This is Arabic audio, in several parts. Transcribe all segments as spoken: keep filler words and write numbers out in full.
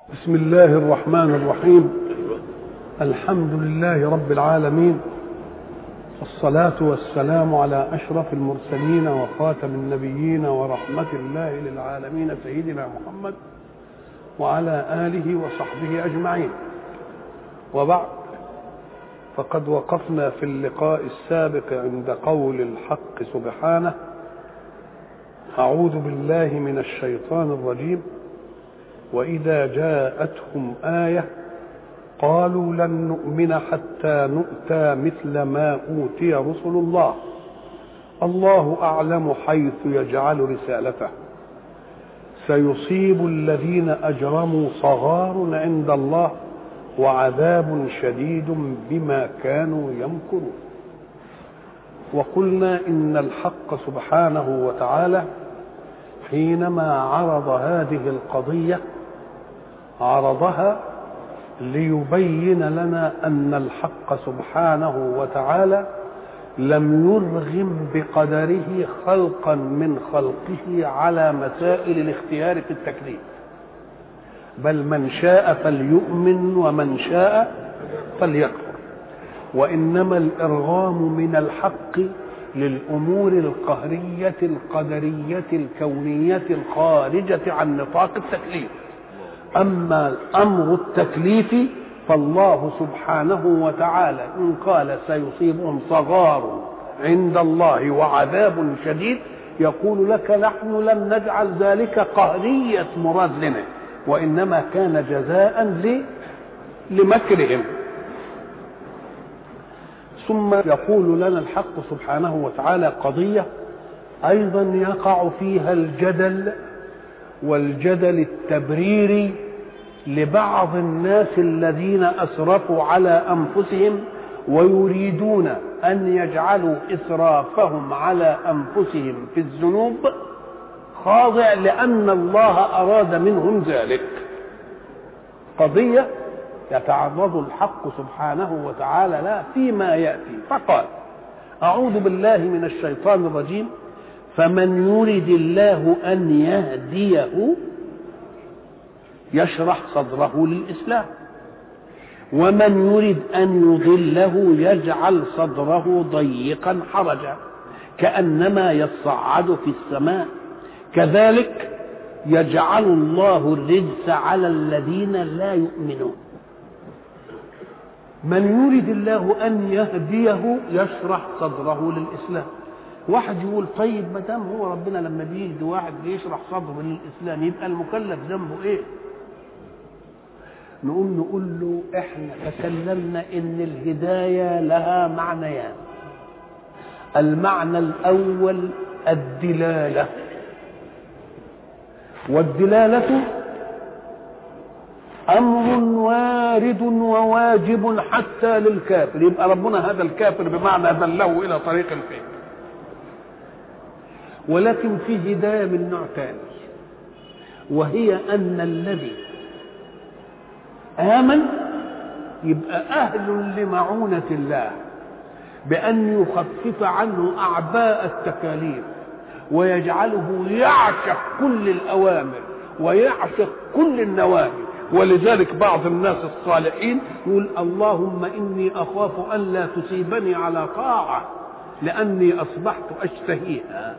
بسم الله الرحمن الرحيم. الحمد لله رب العالمين، الصلاة والسلام على أشرف المرسلين وخاتم النبيين ورحمة الله للعالمين سيدنا محمد وعلى آله وصحبه أجمعين. وبعد، فقد وقفنا في اللقاء السابق عند قول الحق سبحانه: أعوذ بالله من الشيطان الرجيم، وإذا جاءتهم آية قالوا لن نؤمن حتى نؤتى مثل ما أوتي رسل الله، الله أعلم حيث يجعل رسالته، سيصيب الذين أجرموا صغار عند الله وعذاب شديد بما كانوا يمكرون. وقلنا إن الحق سبحانه وتعالى حينما عرض هذه القضية عرضها ليبين لنا أن الحق سبحانه وتعالى لم يرغم بقدره خلقا من خلقه على مسائل الاختيار في التكليف، بل من شاء فليؤمن ومن شاء فليكفر، وإنما الإرغام من الحق للأمور القهرية القدرية الكونية الخارجة عن نطاق التكليف. أما الأمر التكليفي فالله سبحانه وتعالى إن قال سيصيبهم صغار عند الله وعذاب شديد، يقول لك نحن لم نجعل ذلك قهرية مراد لنا، وإنما كان جزاء لمكرهم. ثم يقول لنا الحق سبحانه وتعالى قضية أيضا يقع فيها الجدل، والجدل التبريري لبعض الناس الذين أسرفوا على أنفسهم ويريدون أن يجعلوا إسرافهم على أنفسهم في الذنوب خاضع لأن الله أراد منهم ذلك. قضية يتعرض الحق سبحانه وتعالى لا فيما يأتي، فقال: أعوذ بالله من الشيطان الرجيم، فمن يرد الله أن يهديه يشرح صدره للإسلام، ومن يرد أن يضله يجعل صدره ضيقا حرجا كأنما يصعد في السماء، كذلك يجعل الله الرجس على الذين لا يؤمنون. من يرد الله أن يهديه يشرح صدره للإسلام. واحد يقول: طيب ما دام هو ربنا لما بيهدي واحد بيشرح صدره للإسلام يبقى المكلف ذنبه إيه؟ نقوم نقول له: إحنا تكلمنا إن الهداية لها معنيان. المعنى الأول الدلالة، والدلالة أمر وارد وواجب حتى للكافر، يبقى ربنا هذا الكافر بمعنى دله إلى طريق الخير. ولكن في هداية من نوع ثاني، وهي أن الذي آمن يبقى أهل لمعونة الله بأن يخفف عنه أعباء التكاليف ويجعله يعشق كل الأوامر ويعشق كل النواهي. ولذلك بعض الناس الصالحين يقول: اللهم إني أخاف أن لا تصيبني على طاعة لأني أصبحت أشتهيها.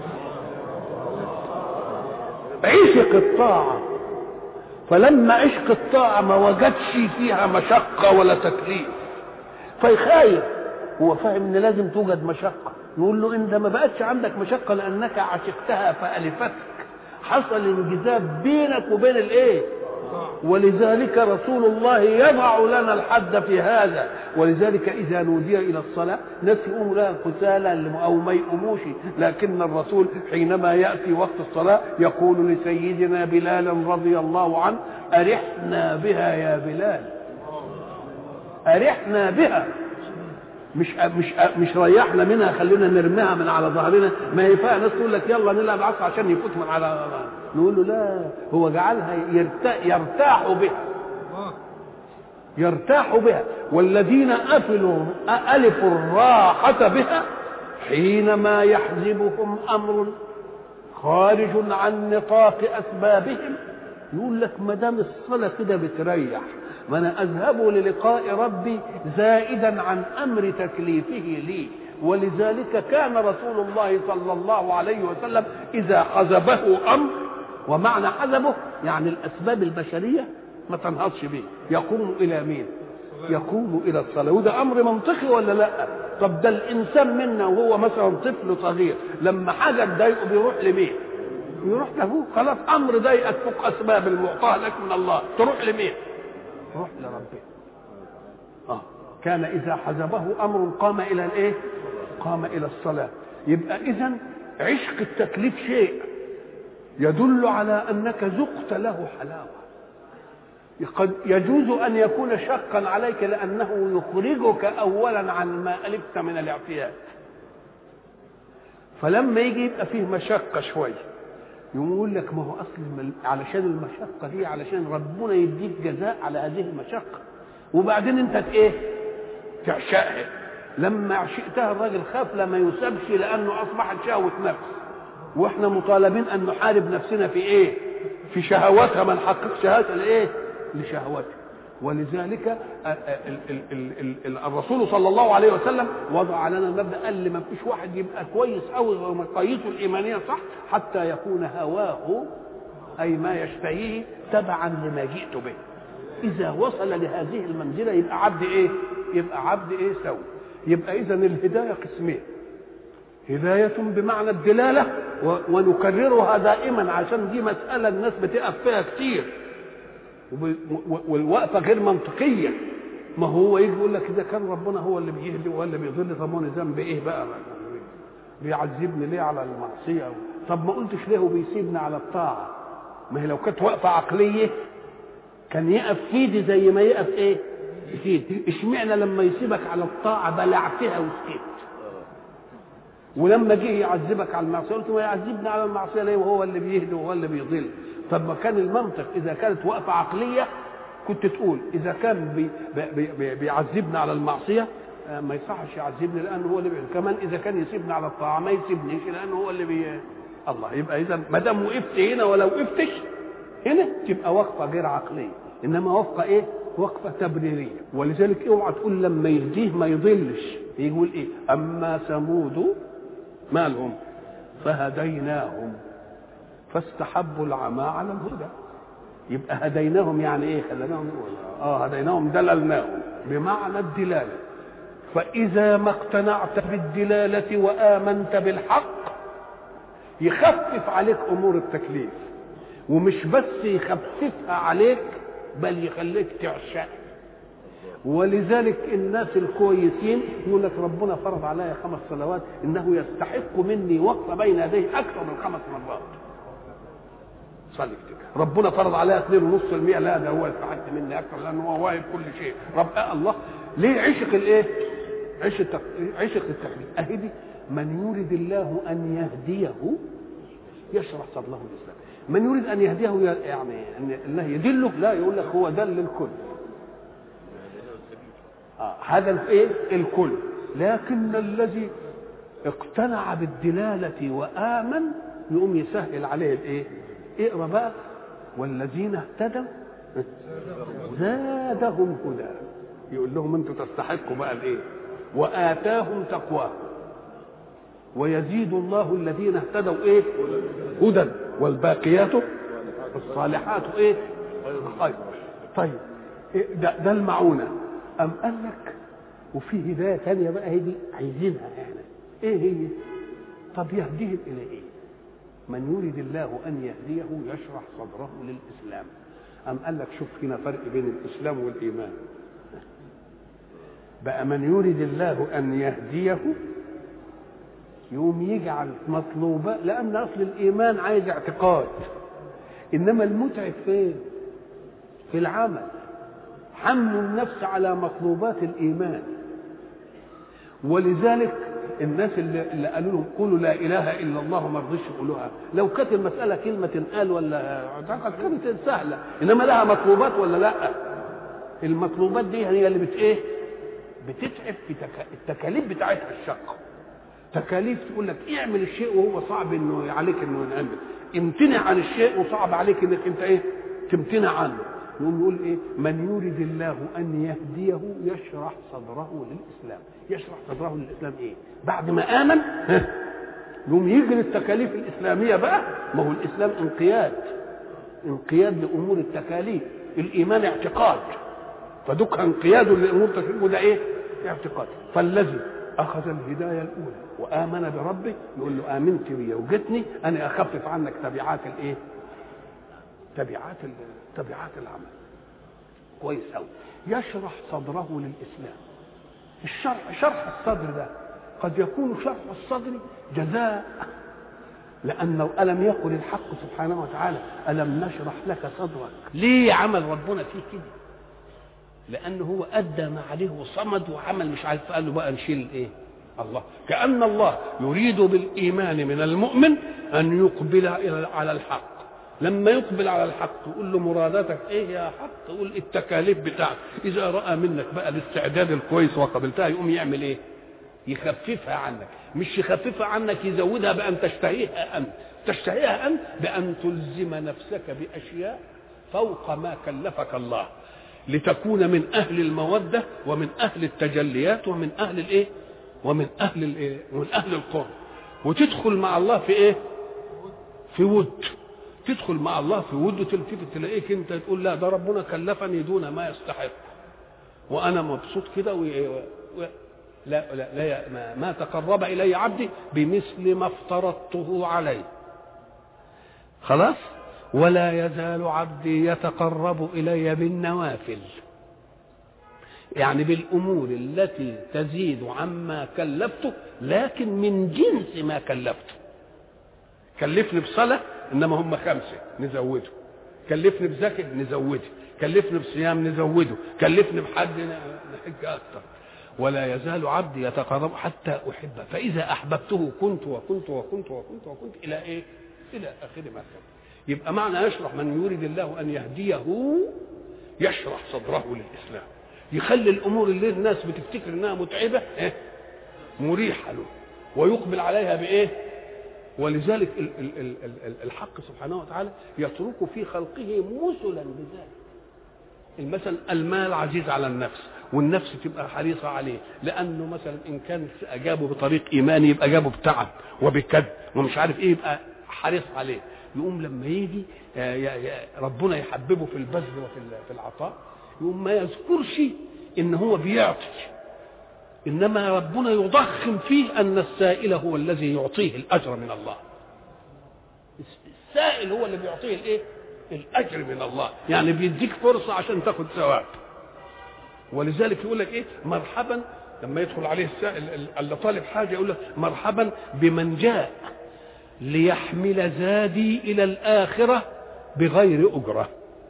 عشق الطاعة، فلما عشق الطاعة ما وجدش فيها مشقة ولا تكليف فيخايف. هو فاهم ان لازم توجد مشقة، نقول له: انت ما بقتش عندك مشقة لانك عشقتها فألفتك، حصل انجذاب بينك وبين الايه. ولذلك رسول الله يضع لنا الحد في هذا. ولذلك إذا نودي إلى الصلاة ناس يقوموا لها كسالى أو ما يقوموش، لكن الرسول حينما يأتي وقت الصلاة يقول لسيدنا بلال رضي الله عنه: أرحنا بها يا بلال، أرحنا بها، مش مش مش ريحنا منها خلينا نرميها من على ظهرنا. ما ينفع ناس تقول لك يلا نلعب عصا عشان يفوت من على، نقول له لا، هو جعلها يرتاح, يرتاح بها يرتاح بها. والذين أفلوا ألفوا الراحة بها حينما يحزبهم أمر خارج عن نطاق أسبابهم يقول لك ما دام الصلاه كده بتريح، ما انا اذهب للقاء ربي زائدا عن امر تكليفه لي. ولذلك كان رسول الله صلى الله عليه وسلم اذا حزبه امر، ومعنى حزبه يعني الاسباب البشريه ما تنهضش به، يقوم الى مين؟ يقوم الى الصلاه. وده امر منطقي ولا لا؟ طب ده الانسان منا وهو مثلا طفل صغير لما حاجه تضايقه بيروح لمين؟ يروح لابوه. خلاص امر ضايقك فوق اسباب المعطاه لك من الله، تروح لمين؟ تروح لربك. اه كان اذا حزبه امر قام الى الايه؟ قام الى الصلاه. يبقى اذا عشق التكليف شيء يدل على انك ذقت له حلاوه. قد يجوز ان يكون شقا عليك لانه يخرجك اولا عن ما الفت من الاعتياد، فلما يجي يبقى فيه مشقه شويه يقول لك ما هو اصل علشان المشقه دي علشان ربنا يديك جزاء على هذه المشقه، وبعدين انت ايه؟ تعشقها. لما عشقتها الراجل خاف لما يسابش لانه اصبحت شهوه نفس، واحنا مطالبين ان نحارب نفسنا في ايه؟ في شهواتها، ما نحققش هذا الايه؟ لشهواتها. ولذلك الرسول صلى الله عليه وسلم وضع لنا المبدا، قال لي ما فيش واحد يبقى كويس قوي ومقاييسه الايمانيه صح حتى يكون هواه اي ما يشتهيه تبعا لما جئت به. اذا وصل لهذه المنزله يبقى عبد ايه؟ يبقى عبد ايه؟ سوي. يبقى اذا الهدايه قسمين، هدايه بمعنى الدلاله ونكررها دائما عشان دي مساله الناس بتقف فيها كتير والوقفه غير منطقيه. ما هو يجي يقول لك اذا كان ربنا هو اللي بيهدي وهو اللي بيضل، طب انا ذنبي ايه بقى؟ بيعذبني ليه على المعصيه؟ طب ما قلتش ليه وبيسيبني على الطاعه؟ ما هي لو كانت وقفه عقليه كان يقف فيدي زي ما يقف ايه؟ فيدي. اشمعنى لما يسيبك على الطاعه بلعتها وسكت، ولما جه يعذبك على المعصيه قلت ما يعذبني على المعصيه ليه وهو اللي بيهدي وهو اللي بيضل؟ طب ما كان المنطق اذا كانت وقفه عقليه كنت تقول اذا كان بي بي بي بيعذبنا على المعصيه ما يصحش يعذبني لانه هو اللي بيهدي، كمان اذا كان يسيبني على الطاعه ما يسيبنيش لانه هو اللي بي الله. يبقى اذا ما دام وقفت هنا ولو وقفتش هنا تبقى وقفه غير عقليه، انما وقفه ايه؟ وقفه تبريريه. ولذلك اوعى تقول لما يهديه ما يضلش، يقول ايه؟ اما ثمود مالهم فهديناهم فاستحبوا العمى على الهدى. يبقى هديناهم يعني ايه؟ خليناهم اه هديناهم دللناهم بمعنى الدلاله. فاذا ما اقتنعت بالدلاله وامنت بالحق يخفف عليك امور التكليف، ومش بس يخففها عليك بل يخليك تعشق. ولذلك الناس الكويسين يقول لك ربنا فرض علي خمس صلوات انه يستحق مني وقفه بين يديه اكثر من خمس مرات. صلي كتير. ربنا فرض عليها اثنين ونص المئة، لا ده هو يستحق مني اكثر لانه هو واهب كل شيء. رب الله ليه عشق الايه؟ عشق عشق التكليف. اهدي من يريد الله ان يهديه يشرح صدره للاسلام. من يريد ان يهديه يعني انه يدله، لا يقول لك هو دل الكل. آه هذا الايه؟ الكل. لكن الذي اقتنع بالدلاله وامن يقوم يسهل عليه الايه؟ اقرا بقى والذين اهتدوا زادهم هدى. يقول لهم انتم تستحقوا بقى الايه؟ واتاهم تقواهم ويزيد الله الذين اهتدوا ايه؟ هدى والباقيات الصالحات ايه؟ خير. طيب ده, ده المعونه. ام قال لك وفي هدايه ثانيه بقى، هي دي عايزينها احنا. ايه هي؟ طب يهديهم الى ايه؟ من يريد الله ان يهديه يشرح صدره للاسلام. ام قال لك شوف هنا فرق بين الاسلام والايمان. بقى من يريد الله ان يهديه يقوم يجعل مطلوبه، لان اصل الايمان عايز اعتقاد، انما المتعب فين؟ في العمل. حمل النفس على مطلوبات الايمان. ولذلك الناس اللي, اللي قالوا لهم قولوا لا اله الا الله ما رضيش يقولوها، لو كانت المساله كلمه تنقال ولا اعتقد كانت سهله، انما لها مطلوبات ولا لا؟ المطلوبات دي هي اللي بت ايه؟ بتتعب في تك... التكاليف بتاعتها الشقه. تكاليف تقول لك اعمل الشيء وهو صعب انه عليك انه ينعمل، امتنع عن الشيء وصعب عليك انك انت ايه؟ تمتنع عنه. يقوم يقول ايه؟ من يريد الله ان يهديه يشرح صدره للاسلام. يشرح صدره للاسلام ايه؟ بعد ما امن يقوم يجري التكاليف الاسلاميه بقى. ما هو الاسلام انقياد، انقياد لامور التكاليف. الايمان اعتقاد، فدك انقياد لامور التكاليف، وده ايه؟ اعتقاد. فالذي اخذ الهدايه الاولى وامن بربه يقول له امنت بي وجتني انا اخفف عنك تبعات الايه؟ تبعات تبعات العمل. كويس قوي. يشرح صدره للاسلام. الشرح، شرح الصدر ده قد يكون شرح الصدر جزاء، لانه الم يقل الحق سبحانه وتعالى الم نشرح لك صدرك. ليه عمل ربنا فيه كده؟ لانه هو ادى ما عليه وصمد وعمل مش عارف، قال له بقى نشيل ايه؟ الله. كأن الله يريد بالايمان من المؤمن ان يقبل على الحق. لما يقبل على الحق تقول له مراداتك ايه يا حق؟ تقول التكاليف بتاعك. اذا راى منك بقى الاستعداد الكويس وقبلتها يقوم يعمل ايه؟ يخففها عنك. مش يخففها عنك، يزودها بان تشتهيها انت. تشتهيها انت بان تلزم نفسك باشياء فوق ما كلفك الله، لتكون من اهل الموده ومن اهل التجليات ومن اهل الايه؟ ومن اهل الايه؟ ومن اهل القرب. وتدخل مع الله في ايه؟ في ود. تدخل مع الله في ود وتلتفت تلاقيك انت تقول لا ده ربنا كلفني دون ما يستحق، وانا مبسوط كده و... و... لا لا, لا ما... ما تقرب الي عبدي بمثل ما افترضته عليه. خلاص. ولا يزال عبدي يتقرب الي بالنوافل، يعني بالامور التي تزيد عما كلفته لكن من جنس ما كلفته. كلفني بصلاه انما هم خمسه نزوده، كلفني بزكاه نزوده، كلفني بصيام نزوده، كلفني بحج نحج اكثر. ولا يزال عبدي يتقرب حتى احبه، فاذا احببته كنت وكنت وكنت وكنت وكنت الى ايه؟ الى اخر ما كان. يبقى معنى يشرح، من يريد الله ان يهديه يشرح صدره للاسلام، يخلي الامور اللي الناس بتفتكر انها متعبه إيه؟ مريحه له، ويقبل عليها بايه؟ ولذلك الحق سبحانه وتعالى يترك في خلقه مثلا بذلك. المثل المال عزيز على النفس، والنفس تبقى حريصه عليه، لانه مثلا ان كان اجابه بطريق ايماني يبقى اجابه بتعب وبكد ومش عارف ايه، يبقى حريص عليه. يقوم لما يجي ربنا يحببه في البذل وفي العطاء يقوم ما يذكرش ان هو بيعطي، انما ربنا يضخم فيه ان السائل هو الذي يعطيه الاجر من الله. السائل هو اللي بيعطيه الايه؟ الاجر من الله، يعني بيديك فرصه عشان تاخد ثواب. ولذلك يقول لك ايه؟ مرحبا لما يدخل عليه السائل اللي طالب حاجه يقول لك مرحبا بمن جاء ليحمل زادي الى الاخره بغير اجره.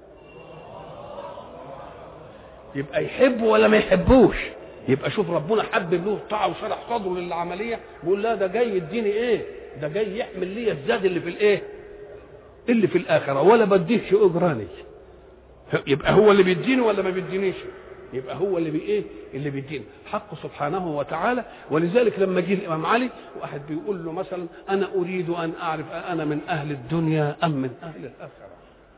يبقى يحبه ولا ما يحبوش؟ يبقى شوف ربنا حبب له الطاعه وشرح صدره للعمليه، بيقول لا ده جاي يديني ايه؟ ده جاي يحمل لي الزاد اللي في الايه؟ اللي في الاخره، ولا بديهش اجراني. يبقى هو اللي بيديني ولا ما بيدينيش؟ يبقى هو اللي بايه؟ اللي بيديني حق سبحانه وتعالى. ولذلك لما جه الامام علي واحد بيقول له مثلا انا اريد ان اعرف انا من اهل الدنيا ام من اهل الاخره،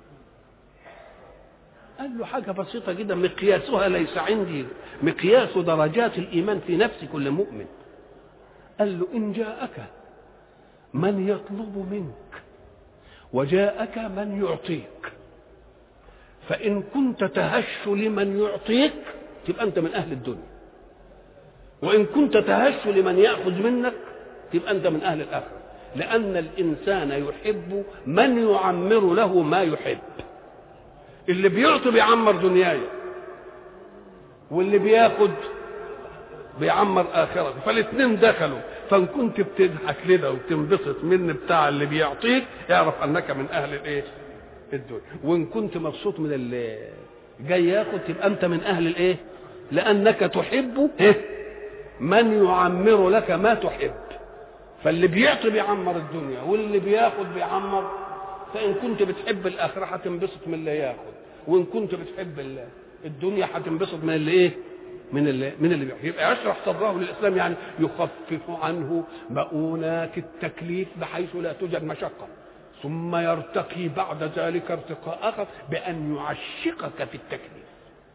قال له حاجه بسيطه جدا مقياسها ليس عندي، مقياس درجات الايمان في نفس كل مؤمن. قال له ان جاءك من يطلب منك وجاءك من يعطيك، فإن كنت تهش لمن يعطيك تبقى أنت من أهل الدنيا، وإن كنت تهش لمن يأخذ منك تبقى أنت من أهل الآخرة. لأن الإنسان يحب من يعمر له ما يحب. اللي بيعطي بيعمر دنياي، واللي بياخد بيعمر آخرته، فالاثنين دخلوا. فإن كنت بتضحك كده وتنبسط من بتاع اللي بيعطيك اعرف أنك من أهل الإيه؟ الدنيا. وان كنت مبسوط من اللي جاي ياخد تبقى انت من اهل الايه؟ لانك تحب من يعمر لك ما تحب. فاللي بيعطي بيعمر الدنيا، واللي بياخد بيعمر. فان كنت بتحب الاخره هتنبسط من اللي ياخد، وان كنت بتحب الدنيا هتنبسط من اللي ايه؟ من اللي من اللي بياخد. يبقى يشرح صدره للاسلام، يعني يخفف عنه مؤونات التكليف بحيث لا توجد مشقه. ثم يرتقي بعد ذلك ارتقاء آخر بأن يعشقك في التكليف.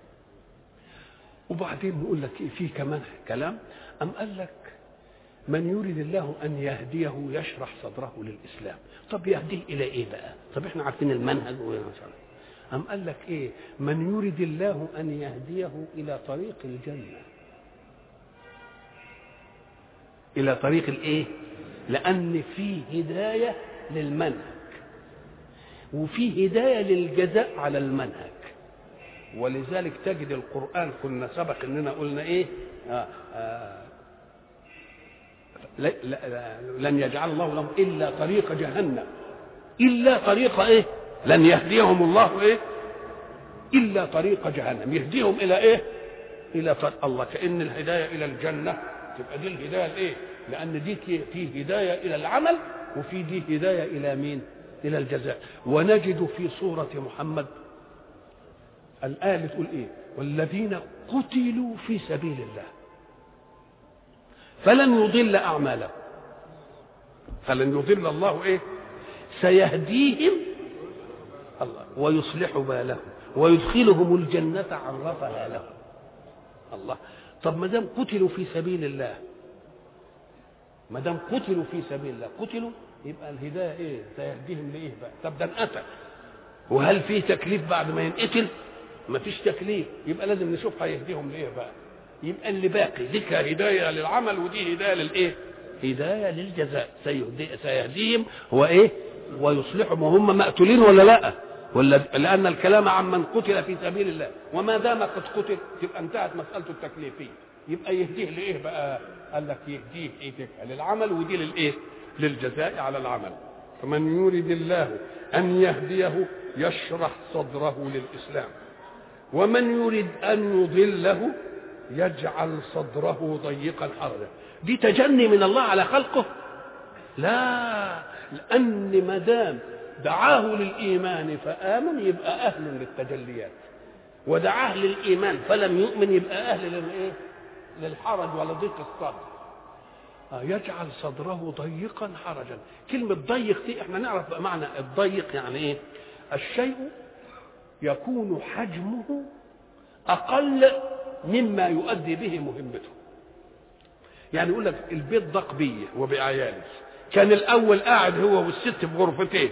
وبعدين نقول لك إيه في كمان كلام، أم قال لك من يريد الله أن يهديه يشرح صدره للإسلام. طب يهديه إلى إيه بقى؟ طب إحنا عارفين المنهج وشرح. أم قال لك إيه من يريد الله أن يهديه إلى طريق الجنة، إلى طريق الإيه؟ لأن في هداية للمنهج وفي هداية للجزاء على المنهج. ولذلك تجد القرآن كنا سبق إننا قلنا إيه آه آه لا لا لن يجعل الله لهم إلا طريق جهنم، إلا طريق إيه؟ لن يهديهم الله إيه؟ إلا طريق جهنم. يهديهم إلى إيه؟ إلى طريق الله. كأن الهداية إلى الجنة تبقى دي الهداية الإيه؟ لأن دي في هداية إلى العمل وفي دي هداية إلى مين؟ إلى الجزاء. ونجد في سورة محمد الآية تقول إيه؟ والذين قتلوا في سبيل الله فلن يضل أعمالهم، فلن يضل الله إيه؟ سيهديهم الله ويصلح بالهم ويدخلهم الجنة عرفها لهم. الله. طب ما دام قتلوا في سبيل الله، ما دام قتلوا في سبيل الله، قتلوا يبقى الهداية إيه؟ سيهديهم لإيه بقى؟ طب ده انقتل، وهل فيه تكليف بعد ما ينقتل؟ ما فيش تكليف، يبقى لازم نشوف هيهديهم لإيه بقى. يبقى اللي باقي ذيك هداية للعمل ودي هداية للإيه؟ هداية للجزاء. سيهدي سيهديهم هو إيه؟ ويصلحهم وهم مقتولين ولا لا؟ ولا لأن الكلام عن من قتل في سبيل الله، وما دام قد قتل تبقى انتهت مسألته التكليفية. يبقى يهديه لإيه بقى؟ قال لك يهديه إيه؟ للعمل ودي للإيه؟ للجزاء على العمل. فمن يريد الله أن يهديه يشرح صدره للإسلام، ومن يريد أن يضله يجعل صدره ضيقا حرجا. دي تجني من الله على خلقه؟ لا، لأن ما دام دعاه للإيمان فآمن يبقى أهل للتجليات، ودعاه للإيمان فلم يؤمن يبقى أهل للإيه؟ للحرج ولضيق الصدر. آه يجعل صدره ضيقا حرجا. كلمة ضيق دي احنا نعرف بقى معنى الضيق يعني ايه. الشيء يكون حجمه أقل مما يؤدي به مهمته. يعني يقول لك البيت ضاق بيه وبعياله، كان الأول قاعد هو والست في غرفتين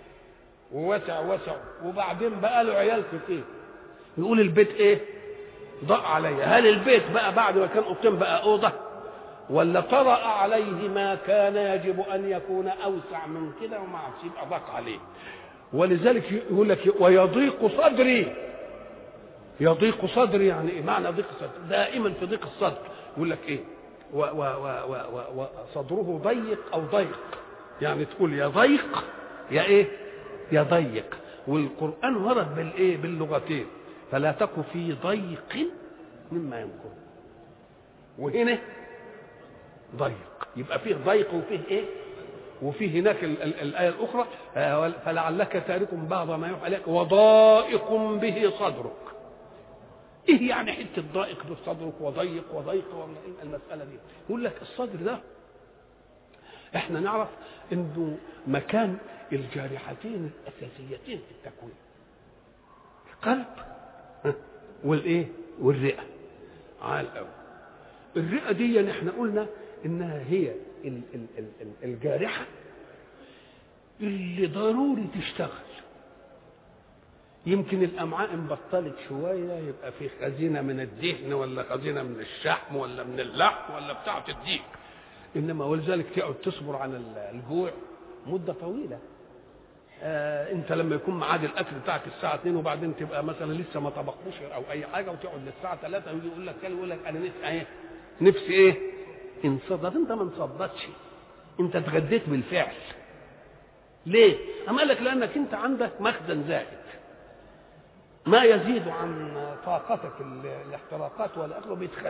ووسع وسع، وبعدين بقى له عيال كتير، يقول البيت ايه؟ ضاق عليا. هل البيت بقى بعد ما كان اوضتين بقى اوضه؟ ولا طرأ عليه ما كان يجب ان يكون اوسع من كده وما عادش يبقى ضاق عليه. ولذلك يقول لك ويضيق صدري. يضيق صدري يعني ايه؟ معنى ضيق الصدر دائما في ضيق الصدر يقول لك ايه؟ وصدره ضيق او ضيق، يعني تقول يا ضيق يا ايه؟ يا ضيق. والقرآن ورد بالايه؟ باللغتين. فلا تك في ضيق مما يمكر، وهنا ضيق، يبقى فيه ضيق وفيه ايه؟ وفيه هناك ال ال الآية الأخرى فلعلك تارك بعض ما يوحى إليك وضائق به صدرك. ايه يعني حته ضائق بصدرك وضيق وضيق المسألة دي؟ يقول لك الصدر ده احنا نعرف انه مكان الجارحتين الأساسيتين في التكوين، القلب والايه؟ والرئة. عال قوي. الرئة دي نحن قلنا انها هي ال ال ال الجارحة اللي ضروري تشتغل. يمكن الامعاء انبطلت شويه يبقى في خزينه من الدهن ولا خزينه من الشحم ولا من اللحم ولا بتاعه الديك، انما ولذلك تقعد تصبر عن الجوع مده طويله. آه انت لما يكون ميعاد الاكل بتاعك الساعه اتنين وبعدين تبقى مثلا لسه ما طبخوش او اي حاجه وتقعد للساعه تلاتة ويجي يقول لك كل يقول لك انا نفسي ايه؟ نفسي ايه؟ انصدت. انت ما انصدتش، انت اتغديت بالفعل. ليه؟ اما قال لك لانك انت عندك مخزن زائد ما يزيد عن طاقتك الاحتراقات والاخره بيتخزن.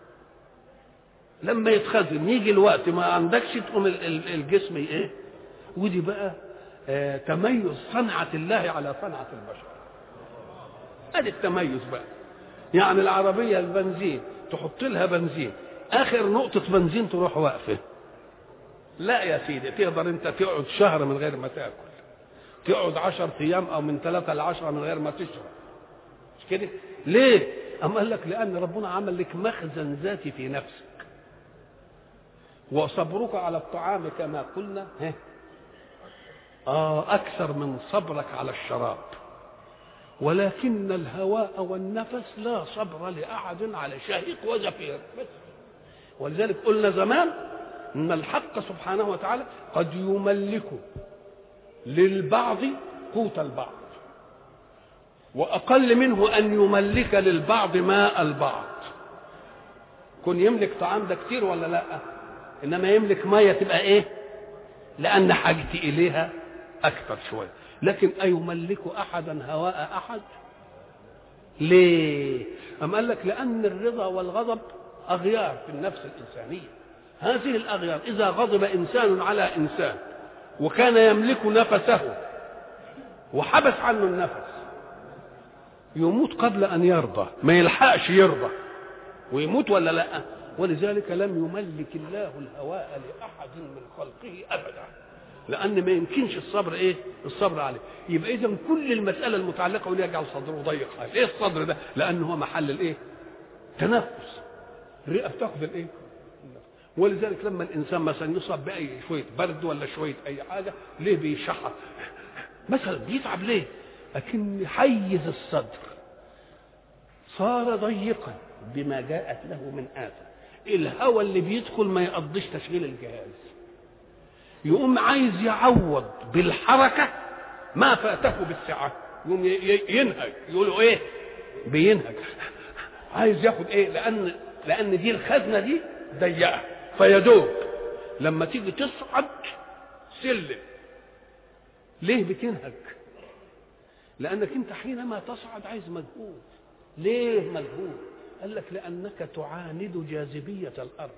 لما يتخزن يجي الوقت ما عندكش تقوم الجسم ايه؟ ودي بقى آه تميز صنعة الله على صنعة البشر. ادي التميز بقى. يعني العربية البنزين تحط لها بنزين، اخر نقطة بنزين تروح واقفة. لا يا سيدي، تقدر انت تقعد شهر من غير ما تاكل. تقعد عشر ايام او من ثلاثة لعشرة من غير ما تشرب، مش كده؟ ليه؟ أم قال لك لان ربنا عمل لك مخزن ذاتي في نفسك، وصبرك على الطعام كما قلنا ها آه أكثر من صبرك على الشراب، ولكن الهواء والنفس لا صبر لأحد على شهيق وزفير بس. ولذلك قلنا زمان إن الحق سبحانه وتعالى قد يملك للبعض قوت البعض، وأقل منه أن يملك للبعض ماء البعض. كن يملك طعام ده كتير ولا لا؟ إنما يملك مية تبقى إيه؟ لأن حاجتي إليها أكثر شوية. لكن أيملك أحدا هواء أحد؟ ليه؟ أم قال لك لأن الرضا والغضب أغيار في النفس الإنسانية. هذه الأغيار إذا غضب إنسان على إنسان وكان يملك نفسه وحبس عنه النفس يموت قبل أن يرضى، ما يلحقش يرضى ويموت ولا لا؟ ولذلك لم يملك الله الهواء لأحد من خلقه أبدا، لأن ما يمكنش الصبر إيه؟ الصبر عليه. يبقى إذا كل المسألة المتعلقة وليه يجعل صدره ضيق؟ إيه الصدر ده؟ لأنه هو محل الإيه؟ تنفس. الرئة بتاخد الإيه؟ ولذلك لما الإنسان مثلا يصاب بأي شوية برد ولا شوية أي حاجة ليه بيشحر؟ مثلا بيتعب ليه؟ لكن حيز الصدر صار ضيقا بما جاءت له من آفة. الهواء اللي بيدخل ما يقضيش تشغيل الجهاز، يقوم عايز يعوض بالحركة ما فاته بالسعة، يقوم ينهج. يقولوا ايه؟ بينهج، عايز ياخد ايه؟ لان لان دي الخزنة دي ضيقة، فيدوب لما تيجي تصعد سلم ليه بتنهج؟ لانك انت حينما تصعد عايز مجهود. ليه مجهود؟ قال لك لانك تعاند جاذبية الارض.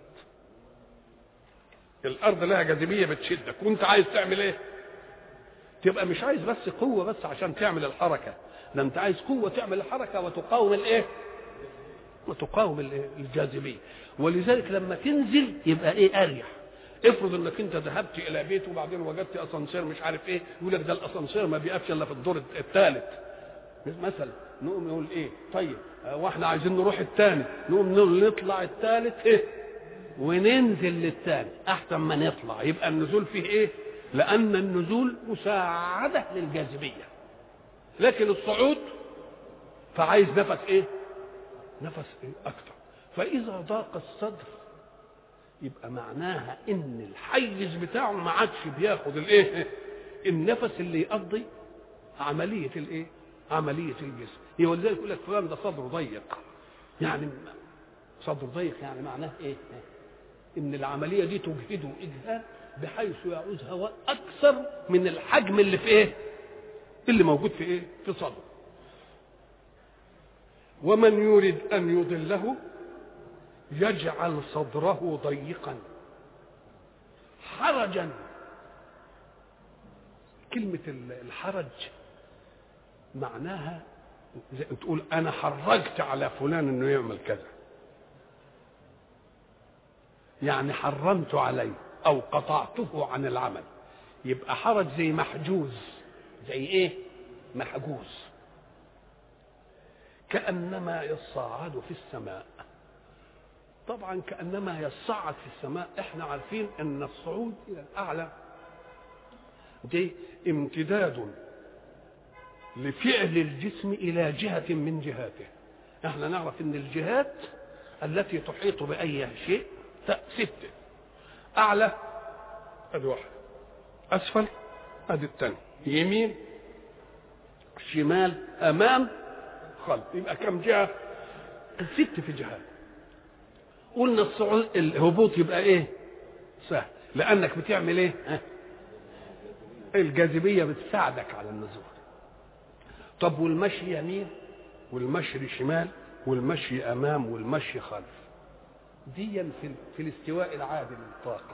الارض لها جاذبيه بتشدك وانت عايز تعمل ايه؟ تبقى مش عايز بس قوه بس عشان تعمل الحركه، ده انت عايز قوه تعمل الحركه وتقاوم الايه؟ وتقاوم الجاذبيه. ولذلك لما تنزل يبقى ايه؟ اريح. افرض انك انت ذهبت الى بيت وبعدين وجدت اسانسير مش عارف ايه، يقول لك ده الاسانسير ما بيقفش الا في الدور الثالث مثلا، نقوم نقول ايه؟ طيب واحنا عايزين نروح الثاني، نقوم نطلع الثالث ايه؟ وننزل للثاني احسن ما نطلع. يبقى النزول فيه ايه؟ لان النزول مساعده للجاذبيه، لكن الصعود فعايز نفس ايه؟ نفس ايه اكتر. فاذا ضاق الصدر يبقى معناها ان الحيز بتاعه ما عادش بياخد الايه؟ النفس اللي يقضي عمليه الايه؟ عمليه الجسم. هي ولذلك يقول لك فلان ده صدره ضيق، يعني صدره ضيق يعني معناه ايه؟ ان العمليه دي تجهده اجهاد بحيث يعوز هواء اكثر من الحجم اللي في ايه؟ اللي موجود في ايه؟ في صدره. ومن يريد ان يضله يجعل صدره ضيقا حرجا. كلمه الحرج معناها زي تقول انا حرجت على فلان انه يعمل كذا، يعني حرمت عليه او قطعته عن العمل. يبقى حرج زي محجوز. زي ايه؟ محجوز. كأنما يصعد في السماء. طبعا كأنما يصعد في السماء، احنا عارفين ان الصعود الى الاعلى دي امتداد لفعل الجسم الى جهة من جهاته. احنا نعرف ان الجهات التي تحيط باي شيء ستة. اعلى ادي واحد، اسفل ادي الثاني، يمين شمال امام خلف. يبقى كم جهة؟ ست في جهات. قلنا الصعود الهبوط يبقى ايه؟ سهل، لانك بتعمل ايه؟ ها؟ الجاذبية بتساعدك على النزول. طب والمشي يمين والمشي شمال والمشي امام والمشي خلف، دي في, في الاستواء العادي للطاقة.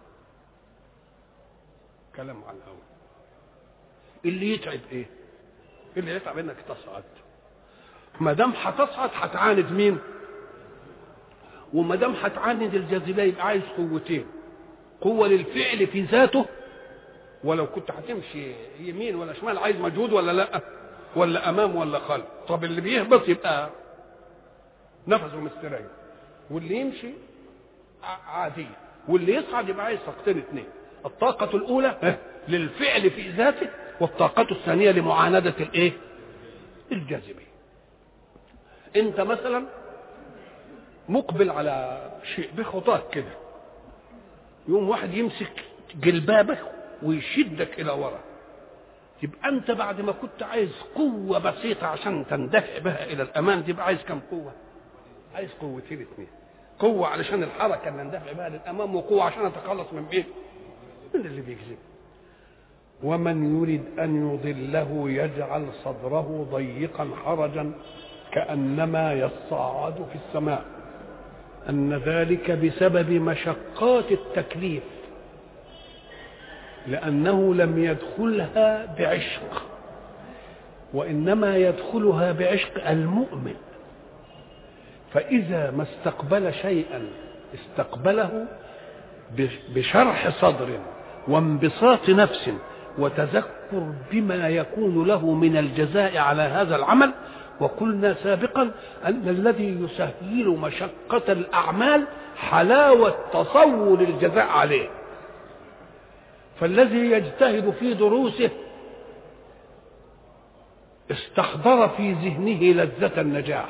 كلام على الأول. اللي يتعب ايه؟ اللي يتعب انك تصعد. ما دام هتصعد هتعاند مين؟ وما دام هتعاند الجاذبيه يبقى عايز قوتين، قوه للفعل في ذاته ولو كنت هتمشي يمين ولا شمال عايز مجهود ولا لا، ولا امام ولا خلف. طب اللي بيهبط يبقى نفسه مستريح، واللي يمشي عاديه، واللي يصعد يبقى عايز طاقتين اثنين. الطاقه الاولى للفعل في ذاته، والطاقه الثانيه لمعانده الايه؟ الجاذبيه. انت مثلا مقبل على شيء بخطاك كده، يوم واحد يمسك جلبابك ويشدك الى ورا، يبقى انت بعد ما كنت عايز قوه بسيطه عشان تندفع بها الى الامام، تبقى عايز كم قوه؟ عايز قوتين اثنين. قوه علشان الحركه اللي ندفع بها للامام، وقوه عشان اتخلص من ايه؟ من اللي بيجذب. ومن يريد ان يضله يجعل صدره ضيقا حرجا كانما يصعد في السماء، ان ذلك بسبب مشقات التكليف، لأنه لم يدخلها بعشق، وإنما يدخلها بعشق المؤمن. فإذا ما استقبل شيئا استقبله بشرح صدر وانبساط نفس وتذكر بما يكون له من الجزاء على هذا العمل. وقلنا سابقا أن الذي يسهل مشقة الأعمال حلاوة تصور الجزاء عليه. فالذي يجتهد في دروسه استحضر في ذهنه لذة النجاح،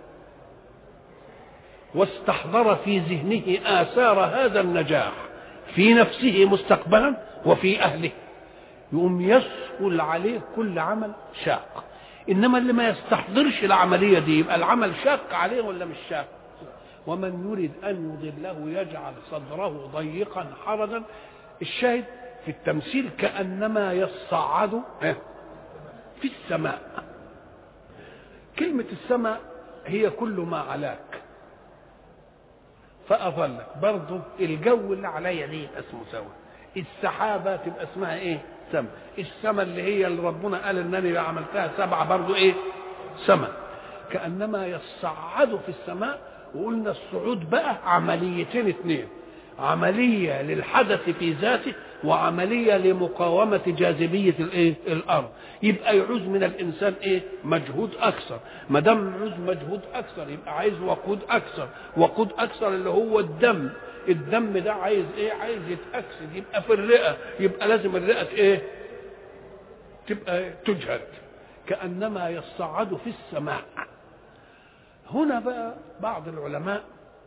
واستحضر في ذهنه آثار هذا النجاح في نفسه مستقبلا وفي أهله، يقوم يسهل عليه كل عمل شاق. إنما اللي ما يستحضرش العملية دي يبقى العمل شاق عليه ولا مش شاق؟ ومن يريد أن يضله يجعل صدره ضيقا حرجا. الشاهد في التمثيل كأنما يصعد في السماء. كلمة السماء هي كل ما علاك فأظلك. برضو الجو اللي عليا دي اسمه سوا. السحابة تبقى اسمها ايه؟ سماء. السماء اللي هي اللي ربنا قال انني عملتها سبعة برضو ايه؟ سماء. كأنما يصعد في السماء. وقلنا الصعود بقى عمليتين اثنين، عملية للحدث في ذاته وعملية لمقاومة جاذبية الايه؟ الارض. يبقى يعوز من الانسان ايه؟ مجهود اكثر. ما دام يعوز مجهود اكثر يبقى عايز وقود اكثر. وقود اكثر اللي هو الدم. الدم ده عايز ايه؟ عايز يتأكسد، يبقى في الرئة، يبقى لازم الرئة ايه؟ تبقى تجهد. كأنما يصعد في السماء. هنا بقى بعض العلماء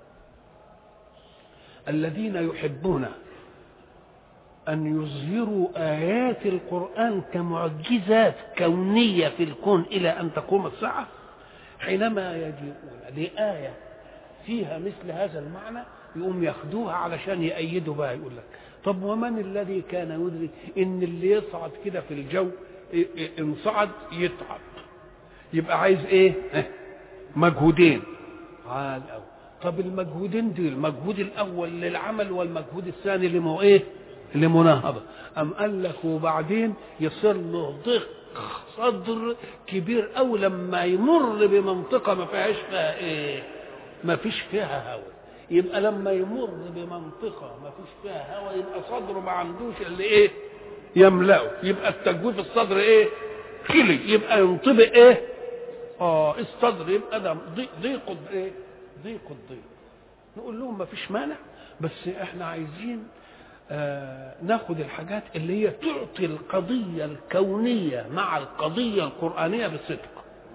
الذين يحبون أن يظهروا آيات القرآن كمعجزات كونية في الكون إلى أن تقوم الساعة، حينما يجيئون لآية فيها مثل هذا المعنى يقوم ياخدوها علشان يأيدوا بها. يقول لك طب ومن الذي كان يدرك إن اللي يصعد كده في الجو إن صعد يتعب، يبقى عايز إيه؟ مجهودين. عال أوي. طب المجهودين دي المجهود الأول للعمل والمجهود الثاني لمو إيه؟ لمناهضة. أم قال لك وبعدين يصير له ضيق صدر كبير أو لما يمر بمنطقة ما فيهاش فيها إيه؟ ما فيش فيها هواء. يبقى لما يمر بمنطقة ما فيش فيها هواء يبقى صدره ما عندوش اللي إيه؟ يملأه. يبقى التجويف الصدر إيه؟ خلي. يبقى ينطبق إيه؟ آه الصدر يبقى ده ضيق ضيق إيه؟ ضيق الضيق. نقول لهم ما فيش مانع، بس إحنا عايزين آه ناخد الحاجات اللي هي تعطي القضية الكونية مع القضية القرآنية بالصدق.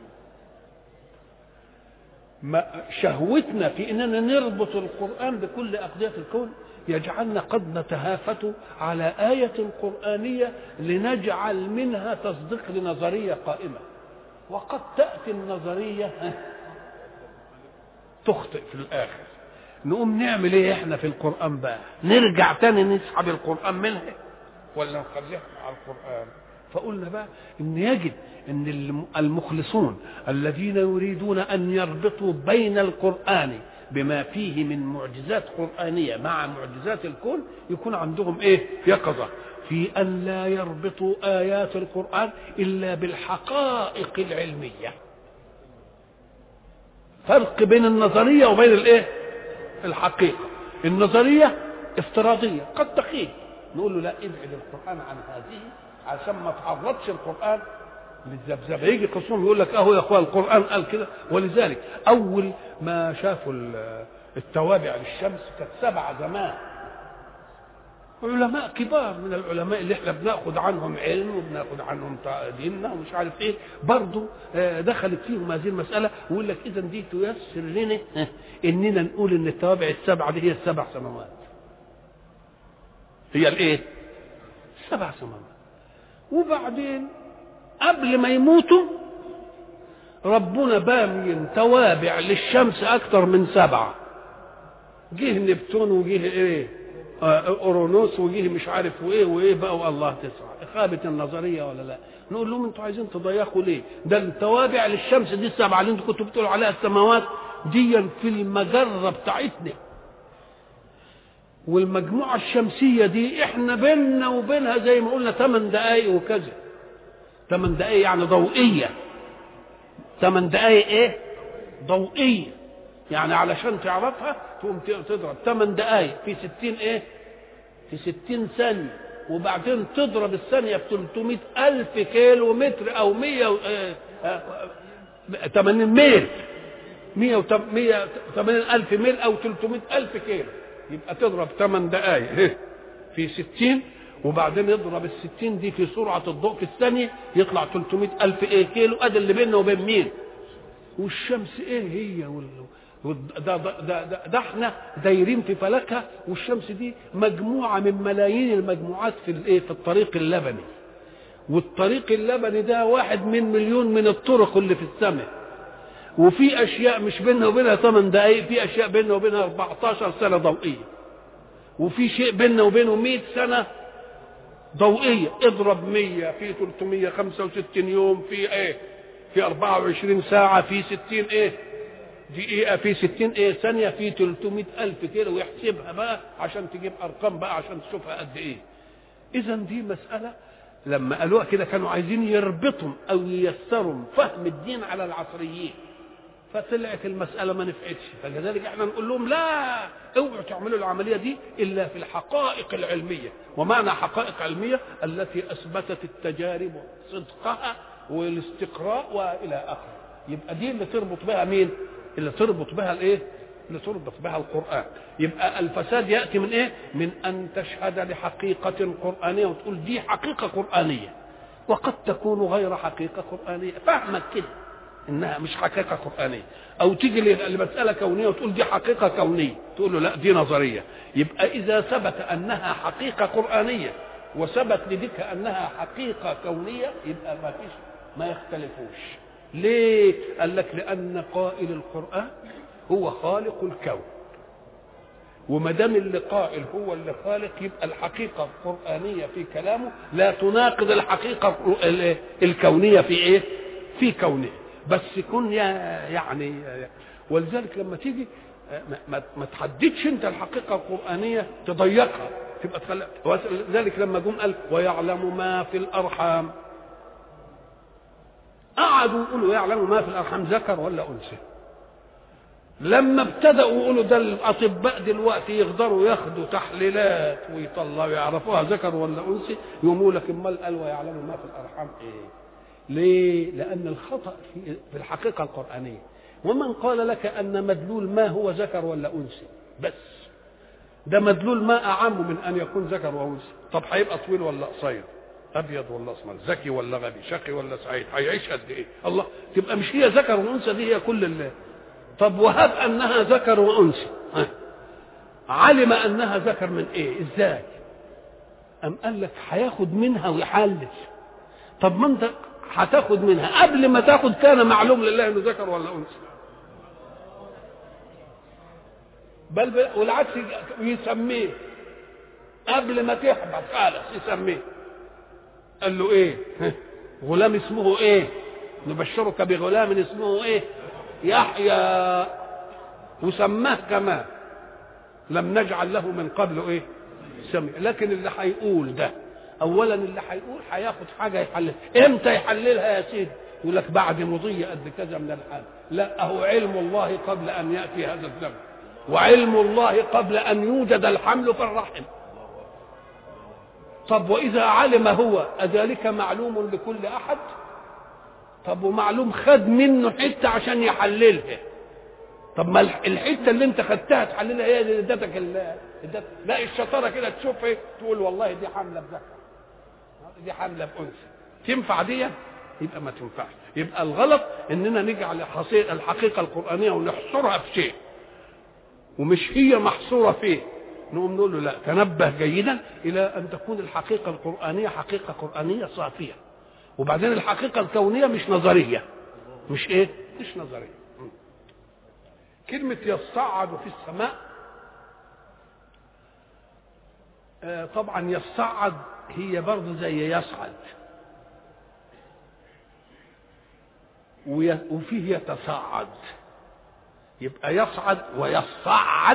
ما شهوتنا في اننا نربط القرآن بكل أقضية الكون يجعلنا قد نتهافت على آية قرآنية لنجعل منها تصديق لنظرية قائمة، وقد تأتي النظرية تخطئ في الآخر. نقوم نعمل ايه احنا في القرآن بقى؟ نرجع تاني نسحب القرآن منها ولا نخليها على القرآن؟ فقلنا بقى ان يجب ان المخلصون الذين يريدون ان يربطوا بين القرآن بما فيه من معجزات قرآنية مع معجزات الكون يكون عندهم ايه؟ يقظة في ان لا يربطوا آيات القرآن الا بالحقائق العلمية. فرق بين النظرية وبين الايه؟ الحقيقة. النظرية افتراضية قد تخيل، نقول له لا، ابعد القرآن عن هذه عشان ما تعرضش القرآن للذبذبه. يجي خصوم يقول لك اهو يا اخوان القرآن قال كده. ولذلك اول ما شافوا التوابع للشمس كانت سبعة زمان، علماء كبار من العلماء اللي احنا بناخد عنهم علم وبناخد عنهم ديننا ومش عارف ايه، برضه دخلت فيهم هذه المساله، ويقول لك اذا دي تيسر لنا اننا نقول ان التوابع السبعه دي هي السبع سماوات. هي الايه؟ السبع سماوات. وبعدين قبل ما يموتوا ربنا بامين توابع للشمس اكثر من سبعه. جه نبتون وجه ايه؟ اورونوس وجيه مش عارف وايه وايه بقى، والله تسعه. خابت النظريه ولا لا؟ نقول لهم انتوا عايزين تضيقوا ليه؟ ده التوابع للشمس دي السبعه اللي انتوا كنتوا بتقولوا عليها السماوات دي في المجره بتاعتنا، والمجموعه الشمسيه دي احنا بيننا وبينها زي ما قلنا ثمان دقائق وكذا. ثمان دقائق يعني ضوئيه. ثمان دقائق ايه؟ ضوئيه. يعني علشان تعرفها تقوم تضرب ثمان دقائق في ستين ايه؟ في ستين ثانية، وبعدين تضرب الثانية في ثلاثمائة ألف كيلو متر أو مية وثمانين ميل، مية وثمانين ألف ميل أو ثلاثمائة ألف كيلو، يبقى تضرب ثمان دقائق في ستين، وبعدين يضرب الستين دي في سرعة الضوء في الثانية يطلع ثلاثمائة ألف ايه كيلو. أدي اللي بيننا وبين مين؟ والشمس ايه هي؟ ده, ده, ده, ده, ده احنا دايرين في فلكها، والشمس دي مجموعه من ملايين المجموعات في الايه؟ في الطريق اللبني. والطريق اللبني ده واحد من مليون من الطرق اللي في السماء، وفي اشياء مش بيننا وبينها ثمان دقائق، في اشياء بيننا وبينها أربعتاشر سنه ضوئيه، وفي شيء بيننا وبينه مئة سنه ضوئيه. اضرب مية في ثلاثمائة وخمسة وستين يوم في ايه؟ في أربعة وعشرين ساعه في ستين ايه؟ دقيقة في ستين ايه ثانية في ثلاثمائة ألف كيلو، ويحسبها بقى عشان تجيب أرقام بقى عشان تشوفها قد ايه. إذا دي مسألة لما قالوها كده كانوا عايزين يربطهم أو ييسروا فهم الدين على العصريين، فطلعت المسألة ما نفعتش. فلذلك احنا نقول لهم لا، اوعوا تعملوا العملية دي إلا في الحقائق العلمية. ومعنى حقائق علمية التي أثبتت التجارب صدقها والاستقراء وإلى آخره. يبقى دي اللي تربط بها مين؟ اللي تربط بها الايه؟ اللي تربط بها القرآن. يبقى الفساد يأتي من ايه؟ من ان تشهد لحقيقة قرآنية وتقول دي حقيقة قرآنية، وقد تكون غير حقيقة قرآنية، فهمك كده انها مش حقيقة قرآنية. او تيجي لمسألة كونية وتقول دي حقيقة كونية، تقول له لا دي نظرية. يبقى اذا ثبت انها حقيقة قرآنية وثبت لذلك انها حقيقة كونية يبقى ما فيش، ما يختلفوش. ليه؟ قال لك لأن قائل القرآن هو خالق الكون، وما دام اللي قائل هو اللي خالق يبقى الحقيقة القرآنية في كلامه لا تناقض الحقيقة الكونية في إيه؟ في كونه، بس يكون يعني. ولذلك لما تيجي ما, ما تحددش أنت الحقيقة القرآنية تضيقها تبقى تخلق. ولذلك لما جم قال ويعلم ما في الأرحام، قعدوا يقولوا يعلموا ما في الارحام ذكر ولا انثى. لما ابتدأوا يقولوا ده الاطباء دلوقتي يقدروا ياخدوا تحليلات ويطلعوا يعرفوها ذكر ولا انثى، يقولوا لك امال قال ويعلموا ما في الارحام ايه؟ ليه؟ لان الخطأ في في الحقيقه القرآنيه. ومن قال لك ان مدلول ما هو ذكر ولا انثى بس، ده مدلول ما اعم من ان يكون ذكر وانثى. طب هيبقى طويل ولا قصير؟ ابيض ولا اسمر؟ ذكي ولا غبي؟ شقي ولا سعيد؟ هيعيش قد ايه؟ الله، تبقى مش هي ذكر وانثى، دي هي كل الله. طب وهب انها ذكر وانثى، علم انها ذكر من ايه؟ ازاي؟ ام قال لك هياخد منها ويحلل. طب ما انت هتاخد منها قبل ما تاخد كان معلوم لله انه ذكر ولا انثى، بل والعكس يسميه قبل ما تحبط خالص يسميه. قال له ايه؟ غلام اسمه ايه؟ نبشرك بغلام اسمه ايه؟ يحيى. وسماه كمان لم نجعل له من قبل ايه؟ سمع. لكن اللي هيقول ده اولا اللي هيقول هياخد حاجه يحلل. امتى يحللها يا سيدي؟ يقول لك بعد مضي قد كذا من الحال. لا، اهو علم الله قبل ان ياتي هذا الزمن، وعلم الله قبل ان يوجد الحمل في الرحم. طب وإذا علم هو أذلك معلوم لكل أحد؟ طب ومعلوم خد منه حتة عشان يحللها، طب ما الحتة اللي انت خدتها تحللها هي اللي ادتك ادتك لا الشطارة كده تشوف ايه تقول والله دي حملة بذكر دي حملة بأنثى، تنفع دي؟ يبقى ما تنفعش. يبقى الغلط اننا نجعل الحقيقة القرآنية ونحصرها في شيء ومش هي محصورة فيه، نقوم نقول له لا تنبه جيدا الى ان تكون الحقيقة القرآنية حقيقة قرآنية صافية، وبعدين الحقيقة الكونية مش نظرية، مش ايه مش نظرية. كلمة يصعد في السماء آه طبعا يصعد هي برضه زي يصعد، وفيه يتصعد، يبقى يصعد ويصعد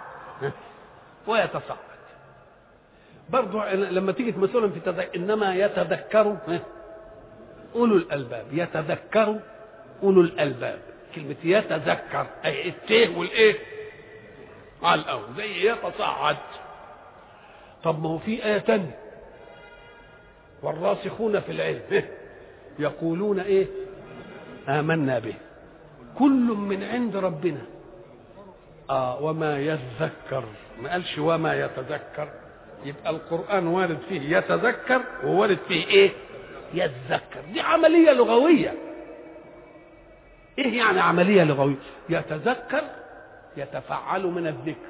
ويتصعد برضه. لما تيجي مثلا في تذكر انما يتذكروا اولو الالباب، يتذكروا اولو الالباب، كلمه يتذكر اي التيه والايه على الاول زي يتصعد. طب ما هو في ايه ثانيه والراسخون في العلم يقولون ايه آمنا به كل من عند ربنا. اه وما يتذكر ما قالش وما يتذكر، يبقى القرآن وارد فيه يتذكر ووارد فيه ايه يتذكر. دي عملية لغوية. ايه يعني عملية لغوية؟ يتذكر يتفعل من الذكر،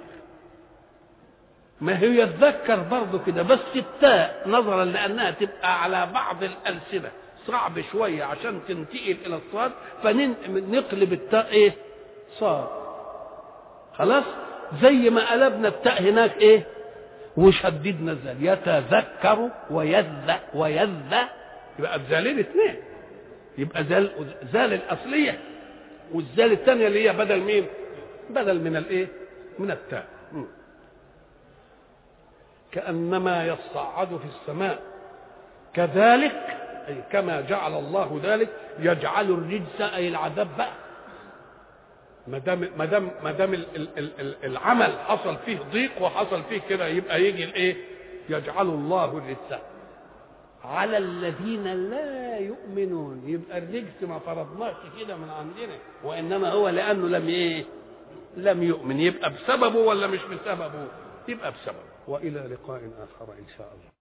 ما هي يتذكر برضه كده بس التاء نظرا لانها تبقى على بعض الألسنة صعب شوية عشان تنتقل الى الصاد فنقلب التاء ايه صاد، خلاص زي ما قلبنا التاء هناك ايه وشددنا الزال يتذكر ويذ ويذ، يبقى الزالين اثنين، يبقى زال زال الاصليه والزال الثانيه اللي هي بدل مين بدل من الايه من التاء. كأنما يصعد في السماء كذلك أي كما جعل الله ذلك يجعل الرجس أي العذاب بقى ما دام ما دام ما دام العمل حصل فيه ضيق وحصل فيه كده يبقى يجي الايه يجعل الله الرجس على الذين لا يؤمنون. يبقى الرجس ما فرضناش كده من عندنا وانما هو لانه لم ايه لم يؤمن، يبقى بسببه ولا مش بسببه؟ يبقى بسببه. والى لقاء اخر ان شاء الله.